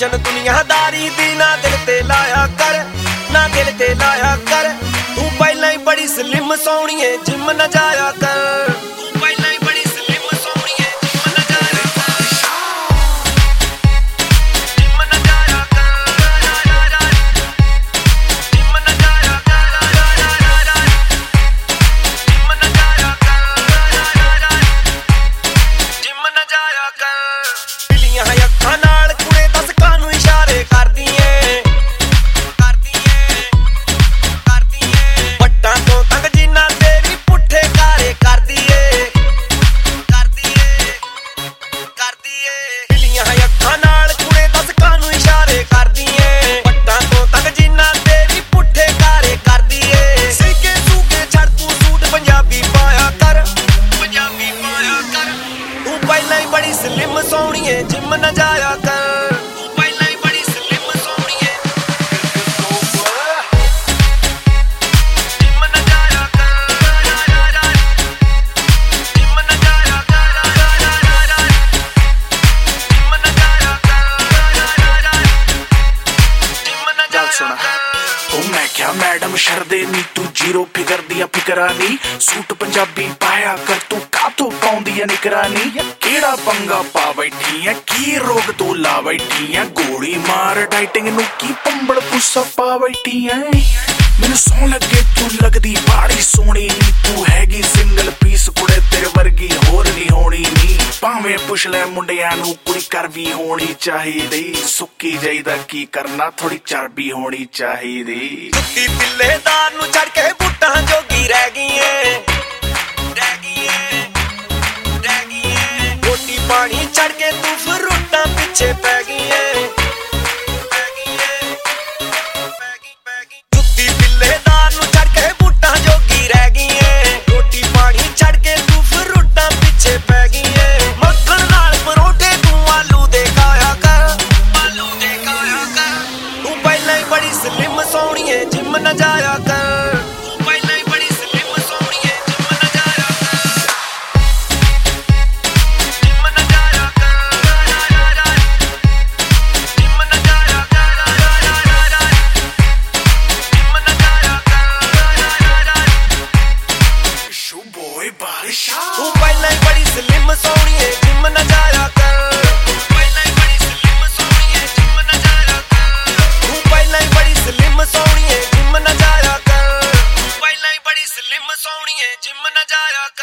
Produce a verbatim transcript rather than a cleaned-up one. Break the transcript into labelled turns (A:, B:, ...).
A: Tension ਦੁਨੀਆਦਾਰੀ ਦੀ ਨਾ ਦਿਲ ਤੇ ਲਾਇਆ ਕਰ, ਨਾ ਦਿਲ ਤੇ ਲਾਇਆ ਕਰ। ਤੂੰ ਪਹਿਲਾਂ ਹੀ ਬੜੀ ਸਲਿਮ ਸੋਹਣੀਏ ਜਿਮ ਨਾ ਜਾਇਆ ਕਰ, ਤੂੰ ਪਹਿਲਾਂ ਹੀ ਬੜੀ ਸਲਿਮ ਸੋਹਣੀਏ ਜਿਮ ਨਾ ਜਾਇਆ ਕਰ, ਜਿਮ ਨਾ ਜਾਇਆ ਕਰ, ਜਿਮ ਨਾ ਜਾਇਆ ਕਰ, ਜਿਮ ਨਾ ਜਾਇਆ ਕਰ, ਜਿਮ ਨਾ ਜਾਇਆ ਕਰ। ਪਿਲੀਆਂ ਅੱਖਾਂ ਨਾਲ ਕੁੜੇ ਦੱਸ ਕਾਹਨੂੰ ਇਸ਼ਾਰੇ ਕਰਦੀ ਏ, ਕਰਦੀ ਏ, ਕਰਦੀ ਏ। ਵੱਟਾਂ ਤੋਂ ਤੰਗ ਜਿੰਨਾ ਤੇਰੀ ਪੁੱਠੇ ਕਾਰੇ ਕਰਦੀ ਏ, ਕਰਦੀ ਏ, ਕਰਦੀ ਏ। ਪਿਲੀਆਂ ਅੱਖਾਂ ਨਾਲ ਕੁੜੇ ਦੱਸ ਕਾਹਨੂੰ ਇਸ਼ਾਰੇ ਕਰਦੀ ਏ, ਵੱਟਾਂ ਤੋਂ ਤੰਗ ਜਿੰਨਾ ਤੇਰੀ ਪੁੱਠੇ ਕਾਰੇ ਕਰਦੀ ਏ। ਸਿੱਕੇ ਸੂਕੇ ਛੱਡ ਤੂੰ ਸੂਟ ਪੰਜਾਬੀ ਪਾਇਆ ਕਰ, ਪੰਜਾਬੀ ਪਾਇਆ ਕਰ। ਤੂੰ ਪਹਿਲਾਂ ਹੀ ਬੜੀ ਸਲਿਮ ਸੋਹਣੀਏ ਜਿਮ ਨਾ ਜਾਇਆ ਕਰ, ਤੂੰ ਪਹਿਲਾਂ ਹੀ ਬੜੀ ਸਲਿਮ ਸੋਹਣੀਏ ਜਿਮ ਨਾ ਜਾਇਆ ਕਰ, ਜਿਮ ਨਾ ਜਾਇਆ ਕਰ, ਜਿਮ ਨਾ ਜਾਇਆ ਕਰ, ਜਿਮ ਨਾ ਜਾਇਆ ਕਰ।
B: ਉਹ ਮੈਂ ਕਿਹਾ ਮੈਡਮ ਸ਼ਰਦੇ ਨੀ ਤੂੰ ਜ਼ੀਰੋ ਫਿਕਰ ਦੀਆਂ ਫਿਕਰਾਂ ਨੀ, ਸੂਟ ਪੰਜਾਬੀ ਪਾਇਆ ਕਰ ਤੂੰ ਕਾਹਤੋਂ ਪਾਉਂਦੀ ਐ ਨਿਕਰਾਨੀ। ਕਿਹੜਾ ਪੰਗਾ ਪਾ ਬੈਠੀ ਐ, ਕੀ ਰੋਗ ਤੂੰ ਲਾ ਬੈਠੀ ਐ, ਗੋਲੀ ਮਾਰ ਡਾਈਟਿੰਗ ਨੂੰ ਕੀ ਪੰਬੜ ਪੁੱਸਾ ਪਾ ਬੈਠੀ ਐ। ਮੈਨੂੰ ਸੌਂ ਲੱਗੇ ਤੂੰ ਲੱਗਦੀ ਬਾੜੀ ਸੋਹਣੀ ਨੀ, ਤੂੰ ਹੈਗੀ ਸਿੰਗਲ ਪੀਸ ਕੁੜੇ ਤੇਰੇ ਵਰਗੀ ਹੋਰ ਨੀ ਹੋਣੀ ਨੀ। ਭਾਵੇਂ ਪੁੱਛ ਲੈ ਮੁੰਡਿਆਂ ਨੂੰ ਕੁੜੀ ਕਰ ਵੀ ਹੋਣੀ ਚਾਹੀਦੀ, ਸੁੱਕੀ ਜਾਈਦਾ ਕੀ ਕਰਨਾ ਥੋੜੀ ਚਰਬੀ ਹੋਣੀ ਚਾਹੀਦੀ।
A: ਜੁੱਤੀ ਤਿੱਲੇਦਾਰ ਨੂੰ ਛੱਡ ਕੇ ਬੂਟਾਂ ਜੋਗੀ ਰਹਿ ਗਈ ਏ, ਰਹਿ ਗਈ ਏ, ਰਹਿ ਗਈ ਏ। ਰੋਟੀ ਪਾਣੀ ਛੱਡ ਕੇ ਤੂੰ ਫਰੂਟਾਂ ਪਿੱਛੇ ਪੈ ਗਈ ਏ, ਪੈ ਗਈ ਏ, ਪੈ ਗਈ, ਪੈ ਗਈ। ਜੁੱਤੀ ਤਿੱਲੇਦਾਰ ਨੂੰ ਛੱਡ ਕੇ ਬੂਟਾਂ ਜੋਗੀ ਰਹਿ ਗਈ ਏ, ਰੋਟੀ ਪਾਣੀ ਛੱਡ ਕੇ ਤੂੰ ਫਰੂਟਾਂ ਪਿੱਛੇ ਪੈ ਗਈ ਏ। ਮੱਖਣ ਨਾਲ ਪਰੌਂਠੇ ਤੂੰ ਆਲੂ ਦੇ ਖਾਇਆ ਕਰ, ਆਲੂ ਦੇ ਖਾਇਆ ਕਰ। ਤੂੰ ਪਹਿਲਾਂ ਹੀ ਬੜੀ ਸਲਿਮ ਸੋਹਣੀਏ ਜਿਮ ਨਾ ਜਾਇਆ ਕਰ, ਤੂੰ ਪਹਿਲਾਂ ਹੀ ਬੜੀ ਸਲਿਮ ਸੋਹਣੀਏ ਜਿਮ ਨਾ ਜਾਇਆ ਕਰ, ਜਿਮ ਨਾ ਜਾਇਆ ਕਰ, ਜਿਮ ਨਾ ਜਾਇਆ ਕਰ, ਜਿਮ ਨਾ ਜਾਇਆ ਕਰ।
B: ਸ਼ੂ ਬੋਏ ਬਾਰਿਸ਼ਾ
A: ਤੂੰ ਪਹਿਲਾਂ ਹੀ ਬੜੀ ਸਲਿਮ ਸੋਹਣੀਏ ਜਿਮ ਨਾ ਜਾਇਆ ਕਰ, ਤੂੰ ਪਹਿਲਾਂ ਹੀ ਬੜੀ ਸਲਿਮ ਸੋਹਣੀਏ ਜਿਮ ਨਾ ਜਾਇਆ ਕਰ, ਤੂੰ ਪਹਿਲਾਂ ਹੀ ਬੜੀ ਸਲਿਮ ਸੋਹਣੀਏ ਜਿਮ ਨਾ ਜਾਇਆ ਕਰ, ਤੂੰ ਪਹਿਲਾਂ ਹੀ ਬੜੀ ਸਲਿਮ ਸੋਹਣੀਏ ਜਿਮ ਨਾ ਜਾਇਆ ਕਰ।